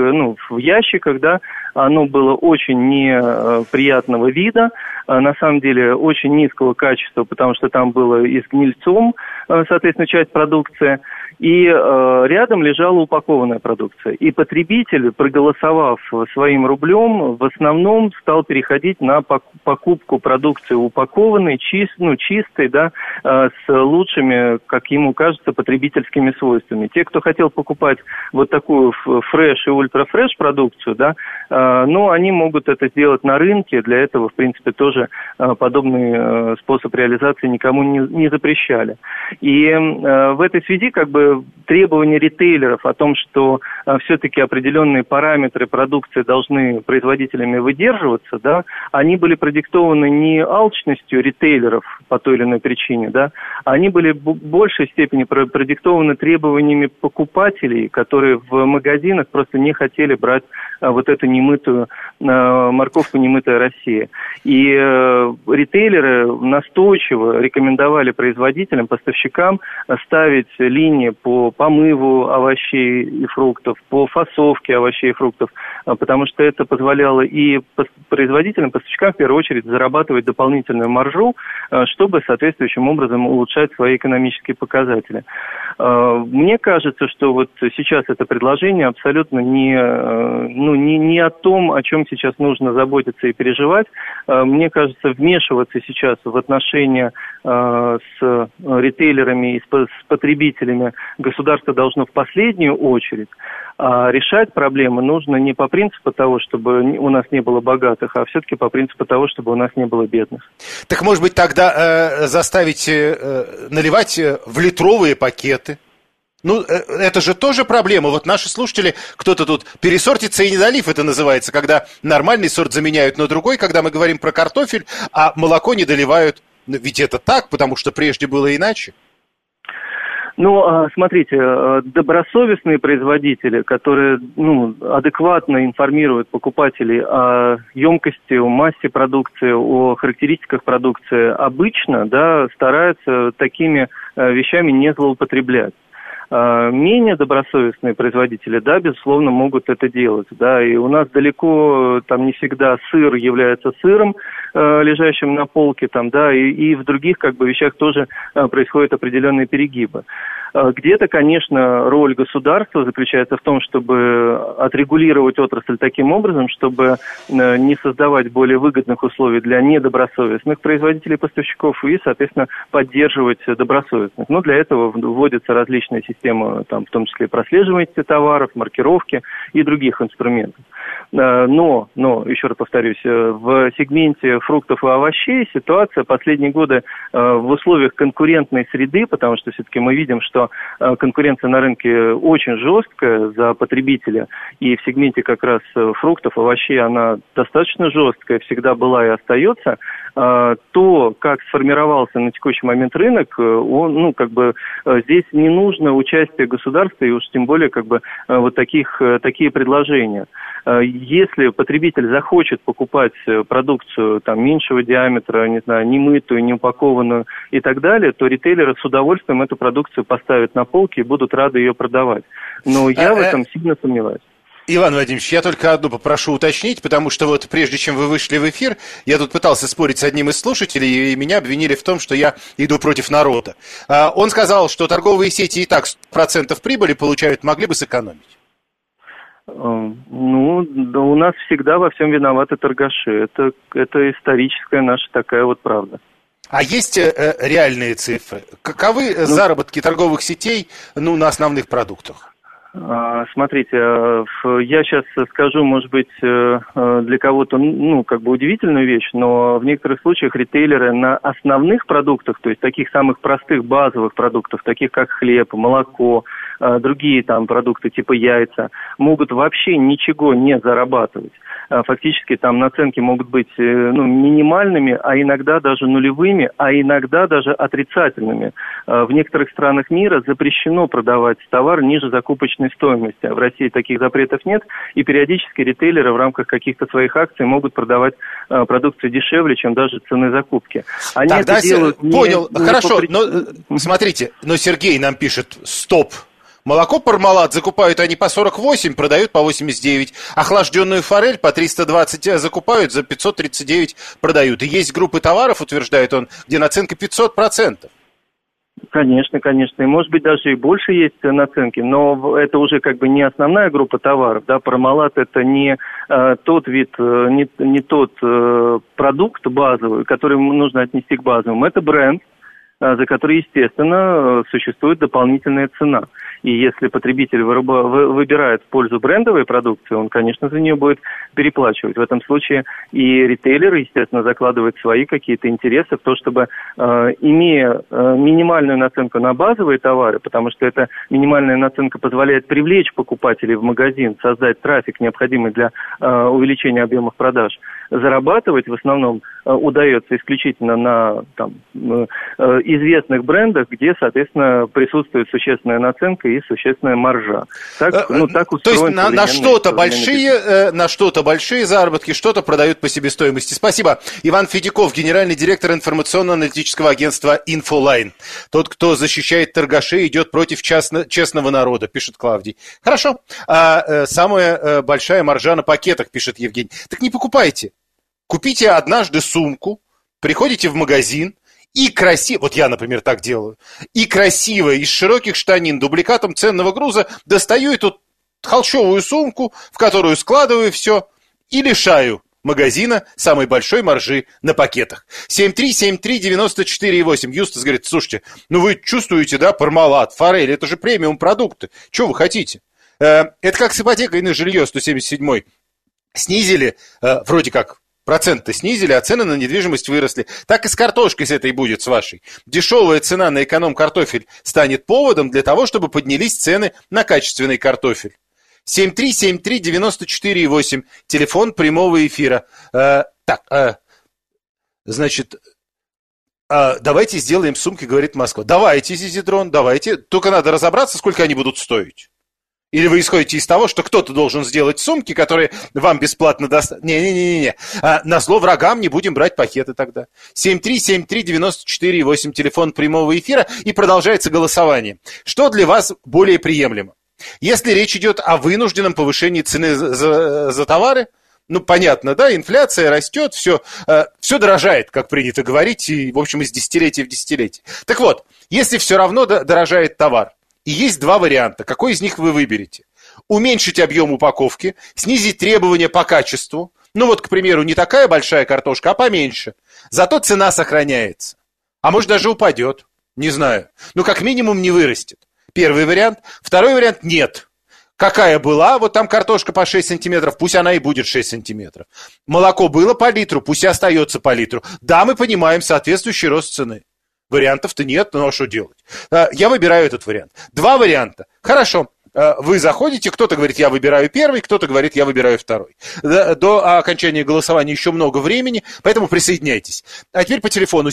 ящиках, да, оно было очень неприятного вида, на самом деле очень низкого качества, потому что там было и с гнильцом, соответственно, часть продукции, и рядом лежала упакованная продукция. И потребитель, проголосовав своим рублем, в основном стал переходить на покупку продукции упакованной, чистой, да, с лучшими, как ему кажется, потребительскими свойствами. Те, кто хотел покупать вот такую фреш и ультрафреш продукцию, да, они могут это сделать на рынке. Для этого, в принципе, тоже подобный способ реализации никому не запрещали. И в этой связи как бы требования ритейлеров о том, что все-таки определенные параметры продукции должны производителями выдерживаться, да, они были продиктованы не алчностью ритейлеров по той или иной причине, да, они были в большей степени продиктованы требованиями покупателей, которые в магазинах просто не хотели брать вот эту немытую морковку «Немытая Россия». И ритейлеры настойчиво рекомендовали производителям, поставщикам ставить линии по помыву овощей и фруктов, по фасовке овощей и фруктов, потому что это позволяло и производителям, поставщикам в первую очередь зарабатывать дополнительную маржу, чтобы соответствующим образом улучшать свои экономические показатели. Мне кажется, что вот сейчас это предложение абсолютно не о том, о чем сейчас нужно заботиться и переживать. Мне кажется, вмешиваться сейчас в отношения с ритейлерами и с потребителями государство должно в последнюю очередь, а решать проблемы нужно не по принципу того, чтобы у нас не было богатых, а все-таки по принципу того, чтобы у нас не было бедных. Так, может быть, тогда заставить наливать в литровые пакеты? Ну, это же тоже проблема. Вот наши слушатели, кто-то тут пересортится и недолив, это называется, когда нормальный сорт заменяют на другой, когда мы говорим про картофель, а молоко не доливают. Ведь это так, потому что прежде было иначе. Ну, смотрите, добросовестные производители, которые адекватно информируют покупателей о емкости, о массе продукции, о характеристиках продукции, обычно, стараются такими вещами не злоупотреблять. Менее добросовестные производители, безусловно, могут это делать, и у нас далеко не всегда сыр является сыром, лежащим на полке, и в других вещах тоже происходят определенные перегибы. Где-то, конечно, роль государства заключается в том, чтобы отрегулировать отрасль таким образом, чтобы не создавать более выгодных условий для недобросовестных производителей и поставщиков и, соответственно, поддерживать добросовестных. Но для этого вводятся различные системы, в том числе прослеживания товаров, маркировки и других инструментов. Но, еще раз повторюсь, в сегменте фруктов и овощей ситуация последние годы в условиях конкурентной среды, потому что все-таки мы видим, что конкуренция на рынке очень жесткая за потребителя, и в сегменте как раз фруктов, овощей она достаточно жесткая, всегда была и остается, то, как сформировался на текущий момент рынок, он, здесь не нужно участие государства, и уж тем более, такие предложения. Если потребитель захочет покупать продукцию меньшего диаметра, не мытую, не упакованную и так далее, то ритейлеры с удовольствием эту продукцию поставят на полки и будут рады ее продавать. Но я в этом сильно сомневаюсь. Иван Владимирович, я только одну попрошу уточнить, потому что прежде чем вы вышли в эфир, я тут пытался спорить с одним из слушателей, и меня обвинили в том, что я иду против народа. Он сказал, что торговые сети и так 100% прибыли получают, могли бы сэкономить. У нас всегда во всем виноваты торгаши. Это историческая наша такая правда. А есть реальные цифры? Каковы заработки торговых сетей на основных продуктах? Смотрите, я сейчас скажу, может быть, для кого-то, удивительную вещь, но в некоторых случаях ритейлеры на основных продуктах, то есть таких самых простых базовых продуктов, таких как хлеб, молоко, другие продукты типа яйца, могут вообще ничего не зарабатывать. Фактически наценки могут быть минимальными, а иногда даже нулевыми, а иногда даже отрицательными. В некоторых странах мира запрещено продавать товар ниже закупочной стоимости. В России таких запретов нет, и периодически ритейлеры в рамках каких-то своих акций могут продавать продукцию дешевле, чем даже цены закупки. Они Тогда это делают понял, хорошо, но смотрите, но Сергей нам пишет, стоп. Молоко Пармалат закупают они по 48, продают по 89. Охлажденную форель по 320 закупают, за 539 продают. И есть группы товаров, утверждает он, где наценка 500%. Конечно. И может быть даже и больше есть наценки, но это уже не основная группа товаров. Пармалат это не тот вид, не тот продукт базовый, который нужно отнести к базовым. Это бренд, за который, естественно, существует дополнительная цена. И если потребитель выбирает в пользу брендовой продукции, он, конечно, за нее будет переплачивать. В этом случае и ритейлеры, естественно, закладывают свои какие-то интересы в то, чтобы, имея минимальную наценку на базовые товары, потому что эта минимальная наценка позволяет привлечь покупателей в магазин, создать трафик, необходимый для увеличения объемов продаж, зарабатывать в основном удается исключительно на известных брендах, где, соответственно, присутствует существенная наценка и существенная маржа. Так то есть на что-то большие заработки, что-то продают по себестоимости. Спасибо. Иван Федяков, генеральный директор информационно-аналитического агентства «Инфолайн». Тот, кто защищает торгашей, идет против честного народа, пишет Клавдий. Хорошо. Самая большая маржа на пакетах, пишет Евгений. Так не покупайте. Купите однажды сумку, приходите в магазин, и красиво, я, например, так делаю, и красиво из широких штанин дубликатом ценного груза достаю эту холщовую сумку, в которую складываю все и лишаю магазина самой большой маржи на пакетах. 7373948. Юстас говорит, слушайте, вы чувствуете, Пармалат, форель, это же премиум продукты. Чего вы хотите? Это как с ипотекой на жилье 177-й. Снизили, вроде как, проценты снизили, а цены на недвижимость выросли. Так и с картошкой с этой будет, с вашей. Дешевая цена на эконом-картофель станет поводом для того, чтобы поднялись цены на качественный картофель. 7373948. Телефон прямого эфира. давайте сделаем сумки, говорит Москва. Давайте, Зизидрон, давайте. Только надо разобраться, сколько они будут стоить. Или вы исходите из того, что кто-то должен сделать сумки, которые вам бесплатно даст... Не-не-не-не. Назло врагам не будем брать пакеты тогда. 7373948, телефон прямого эфира, и продолжается голосование. Что для вас более приемлемо? Если речь идет о вынужденном повышении цены за товары, ну, понятно, да, инфляция растет, все дорожает, как принято говорить, и, в общем, из десятилетия в десятилетие. Так вот, если все равно дорожает товар, и есть два варианта. Какой из них вы выберете? Уменьшить объем упаковки, снизить требования по качеству. Ну вот, к примеру, не такая большая картошка, а поменьше. Зато цена сохраняется. А может, даже упадет. Не знаю. Ну, как минимум, не вырастет. Первый вариант. Второй вариант – нет. Какая была, вот там картошка по 6 сантиметров, пусть она и будет 6 сантиметров. Молоко было по литру, пусть и остается по литру. Да, мы понимаем соответствующий рост цены. Вариантов-то нет, ну а что делать? Я выбираю этот вариант. Два варианта. Хорошо. Вы заходите, кто-то говорит, я выбираю первый, кто-то говорит, я выбираю второй. До окончания голосования еще много времени, поэтому присоединяйтесь. А теперь по телефону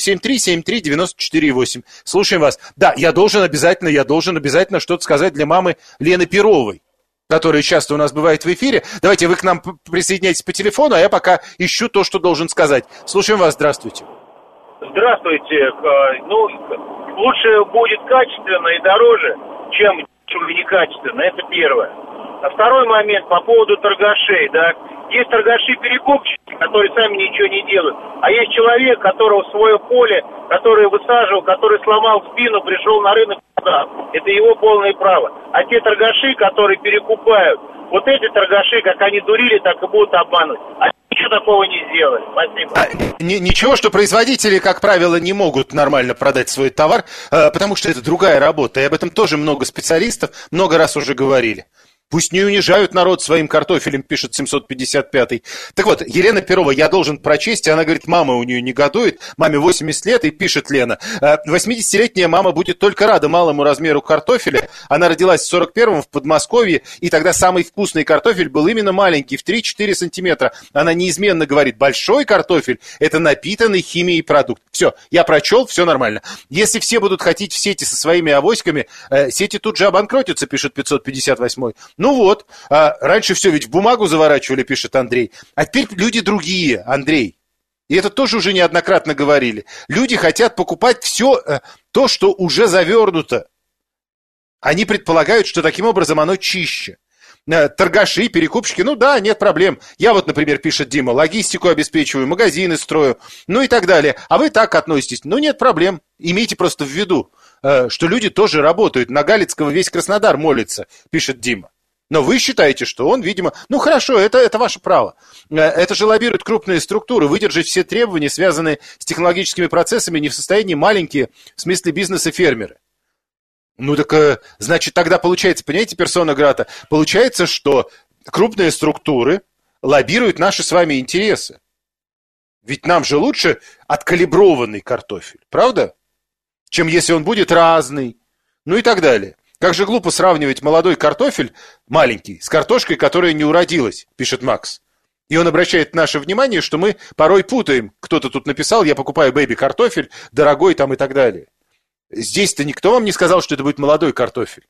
7373948. Слушаем вас. Да, я должен обязательно что-то сказать для мамы Лены Перовой, которая часто у нас бывает в эфире. Давайте вы к нам присоединяйтесь по телефону, а я пока ищу то, что должен сказать. Слушаем вас, здравствуйте. Здравствуйте. Ну, лучше будет качественно и дороже, чем некачественно. Это первое. А второй момент по поводу торгашей, да. Есть торгаши-перекупщики, которые сами ничего не делают. А есть человек, которого в свое поле, который высаживал, который сломал спину, пришел на рынок. Да, это его полное право. А те торгаши, которые перекупают, вот эти торгаши, как они дурили, так и будут обманывать. Ничего такого не сделали. Спасибо. Ничего, что производители, как правило, не могут нормально продать свой товар, потому что это другая работа. И об этом тоже много специалистов много раз уже говорили. Пусть не унижают народ своим картофелем, пишет 755-й. Так вот, Елена Перова, я должен прочесть, она говорит, мама у нее негодует, маме 80 лет, и пишет Лена, 80-летняя мама будет только рада малому размеру картофеля. Она родилась в 41-м в Подмосковье, и тогда самый вкусный картофель был именно маленький, в 3-4 сантиметра. Она неизменно говорит, большой картофель – это напитанный химией продукт. Все, я прочел, все нормально. Если все будут ходить в сети со своими авоськами, сети тут же обанкротятся, пишет 558-й. Ну вот, раньше все ведь в бумагу заворачивали, пишет Андрей. А теперь люди другие, Андрей. И это тоже уже неоднократно говорили. Люди хотят покупать все то, что уже завернуто. Они предполагают, что таким образом оно чище. Торгаши, перекупщики, ну да, нет проблем. Я вот, например, пишет Дима, логистику обеспечиваю, магазины строю, ну и так далее. А вы так относитесь? Ну нет проблем. Имейте просто в виду, что люди тоже работают. На Галицкого весь Краснодар молится, пишет Дима. Но вы считаете, что он, видимо... Ну, хорошо, это ваше право. Это же лоббируют крупные структуры. Выдержать все требования, связанные с технологическими процессами, не в состоянии маленькие, в смысле бизнеса, фермеры. Ну, так, значит, тогда получается, понимаете, персона грата, получается, что крупные структуры лоббируют наши с вами интересы. Ведь нам же лучше откалиброванный картофель, правда? Чем если он будет разный, ну и так далее. Как же глупо сравнивать молодой картофель, маленький, с картошкой, которая не уродилась, пишет Макс. И он обращает наше внимание, что мы порой путаем. Кто-то тут написал, я покупаю бэби-картофель, дорогой там и так далее. Здесь-то никто вам не сказал, что это будет молодой картофель.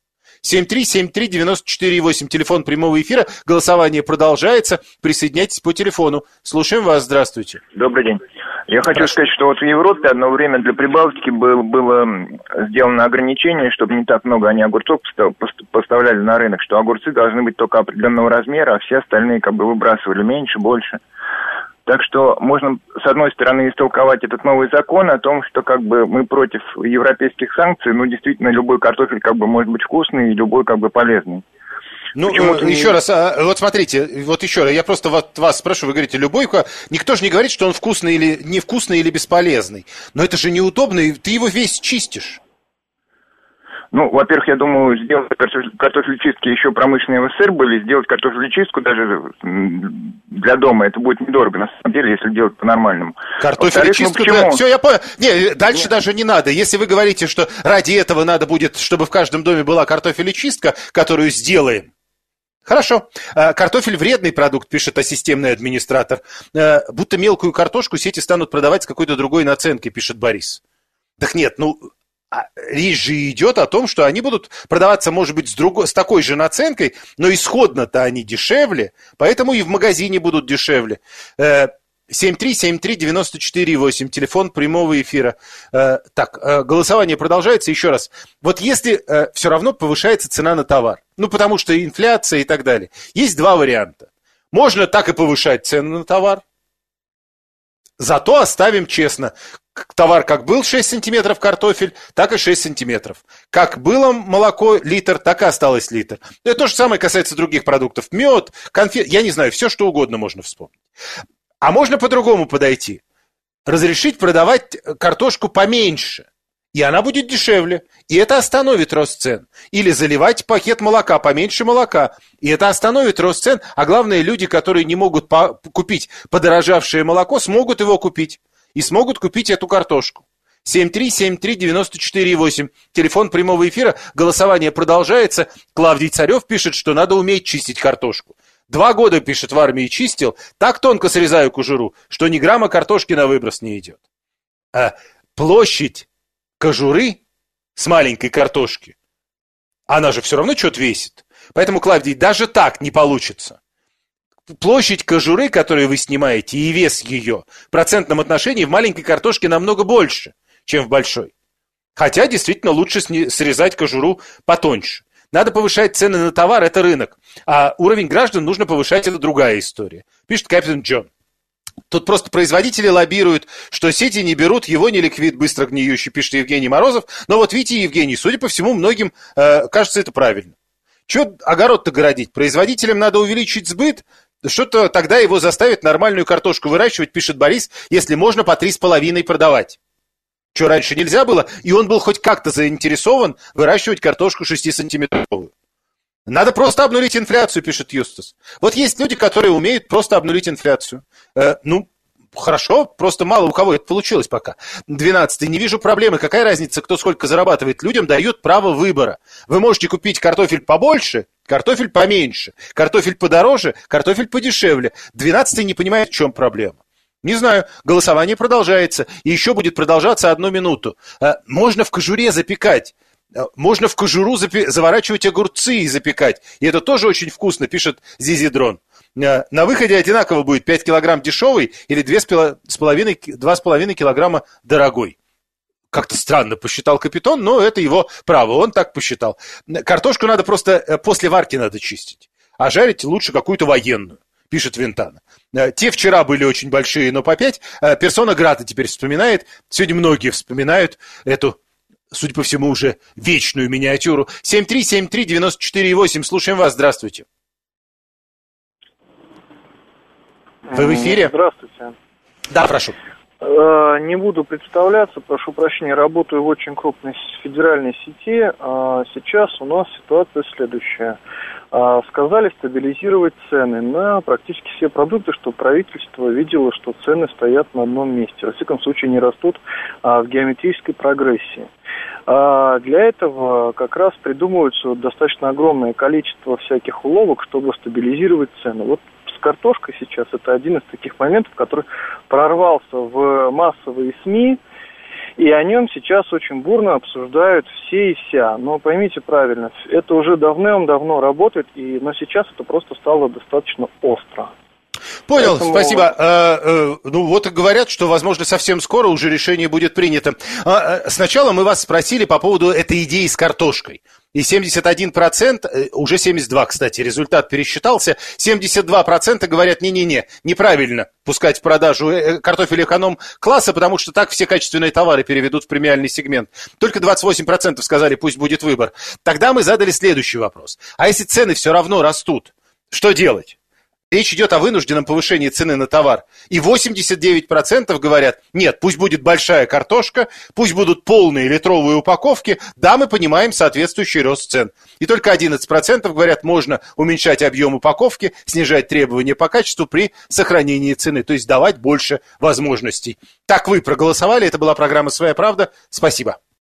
7373948, телефон прямого эфира, голосование продолжается, присоединяйтесь по телефону. Слушаем вас, здравствуйте. Добрый день. Я хочу сказать, что вот в Европе одно время для Прибалтики было сделано ограничение, чтобы не так много они огурцов поставляли на рынок, что огурцы должны быть только определенного размера, а все остальные как бы выбрасывали меньше, больше. Так что можно, с одной стороны, истолковать этот новый закон о том, что как бы мы против европейских санкций, но действительно любой картофель как бы может быть вкусный и любой как бы полезный. Ну, еще раз, вот смотрите, вот еще раз, я просто вас спрошу, вы говорите, любой, никто же не говорит, что он вкусный или невкусный или бесполезный, но это же неудобно, и ты его весь чистишь. Ну, во-первых, я думаю, сделать картофелечистки еще промышленные в СССР были, сделать картофелечистку даже для дома, это будет недорого, на самом деле, если делать по-нормальному. Картофелечистку, да, все, я понял. Не, дальше даже не надо. Если вы говорите, что ради этого надо будет, чтобы в каждом доме была картофелечистка, которую сделаем, хорошо. Картофель вредный продукт, пишет системный администратор. Будто мелкую картошку сети станут продавать с какой-то другой наценкой, пишет Борис. Так нет, речь же идет о том, что они будут продаваться, может быть, с такой же наценкой, но исходно-то они дешевле, поэтому и в магазине будут дешевле. 7373948, телефон прямого эфира. Так, голосование продолжается. Еще раз. Вот если все равно повышается цена на товар, потому что инфляция и так далее, есть два варианта. Можно так и повышать цену на товар, зато оставим честно. Товар как был 6 сантиметров картофель, так и 6 сантиметров. Как было молоко литр, так и осталось литр. Это то же самое касается других продуктов. Мед, конфет, я не знаю, все что угодно можно вспомнить. А можно по-другому подойти. Разрешить продавать картошку поменьше. И она будет дешевле. И это остановит рост цен. Или заливать пакет молока, поменьше молока. И это остановит рост цен. А главное, люди, которые не могут купить подорожавшее молоко, смогут его купить. И смогут купить эту картошку. 7373948. Телефон прямого эфира. Голосование продолжается. Клавдий Царев пишет, что надо уметь чистить картошку. 2 года, пишет, в армии чистил, так тонко срезаю кожуру, что ни грамма картошки на выброс не идет. Площадь кожуры с маленькой картошки, она же все равно что-то весит. Поэтому, Клавдий, даже так не получится. Площадь кожуры, которую вы снимаете, и вес ее в процентном отношении в маленькой картошке намного больше, чем в большой. Хотя, действительно, лучше срезать кожуру потоньше. Надо повышать цены на товар, это рынок. А уровень граждан нужно повышать, это другая история. Пишет Капитан Джон. Тут просто производители лоббируют, что сети не берут, его не ликвид, быстро гниющий, пишет Евгений Морозов. Но вот видите, Евгений, судя по всему, многим кажется это правильно. Чего огород-то городить? Производителям надо увеличить сбыт, что-то тогда его заставит нормальную картошку выращивать, пишет Борис, если можно по 3,5 продавать. Что раньше нельзя было, и он был хоть как-то заинтересован выращивать картошку 6-сантиметровую. Надо просто обнулить инфляцию, пишет Юстас. Вот есть люди, которые умеют просто обнулить инфляцию. Хорошо, просто мало у кого это получилось пока. 12-й. Не вижу проблемы. Какая разница, кто сколько зарабатывает? Людям дают право выбора. Вы можете купить картофель побольше, картофель поменьше, картофель подороже, картофель подешевле. 12-й не понимает, в чем проблема. Не знаю, голосование продолжается, и еще будет продолжаться 1 минуту. Можно в кожуре запекать, можно в кожуру заворачивать огурцы и запекать. И это тоже очень вкусно, пишет Зизидрон. На выходе одинаково будет 5 килограмм дешевый или 2,5 килограмма дорогой. Как-то странно посчитал Капитон, но это его право, он так посчитал. Картошку надо просто после варки надо чистить, а жарить лучше какую-то военную, пишет Винтана. Те вчера были очень большие, но по 5. Персона Грата теперь вспоминает. Сегодня многие вспоминают эту, судя по всему, уже вечную миниатюру. 7373948. Слушаем вас. Здравствуйте. Вы в эфире? Здравствуйте. Да, прошу. Не буду представляться, прошу прощения, работаю в очень крупной федеральной сети. Сейчас у нас ситуация следующая. Сказали стабилизировать цены на практически все продукты, что правительство видело, что цены стоят на одном месте. Во всяком случае, не растут в геометрической прогрессии. Для этого как раз придумывается достаточно огромное количество всяких уловок, чтобы стабилизировать цены. Вот с картошкой сейчас это один из таких моментов, который прорвался в массовые СМИ, и о нем сейчас очень бурно обсуждают все и вся. Но поймите правильно, это уже давным-давно работает, но сейчас это просто стало достаточно остро. Понял, спасибо. Вот говорят, что, возможно, совсем скоро уже решение будет принято. Сначала мы вас спросили по поводу этой идеи с картошкой. И 71%, уже 72%, кстати, результат пересчитался, 72% говорят, не-не-не, неправильно пускать в продажу картофель эконом-класса, потому что так все качественные товары переведут в премиальный сегмент. Только 28% сказали, пусть будет выбор. Тогда мы задали следующий вопрос. А если цены все равно растут, что делать? Речь идет о вынужденном повышении цены на товар. И 89% говорят, нет, пусть будет большая картошка, пусть будут полные литровые упаковки, да, мы понимаем соответствующий рост цен. И только 11% говорят, можно уменьшать объем упаковки, снижать требования по качеству при сохранении цены, то есть давать больше возможностей. Так вы проголосовали, это была программа «Своя правда». Спасибо.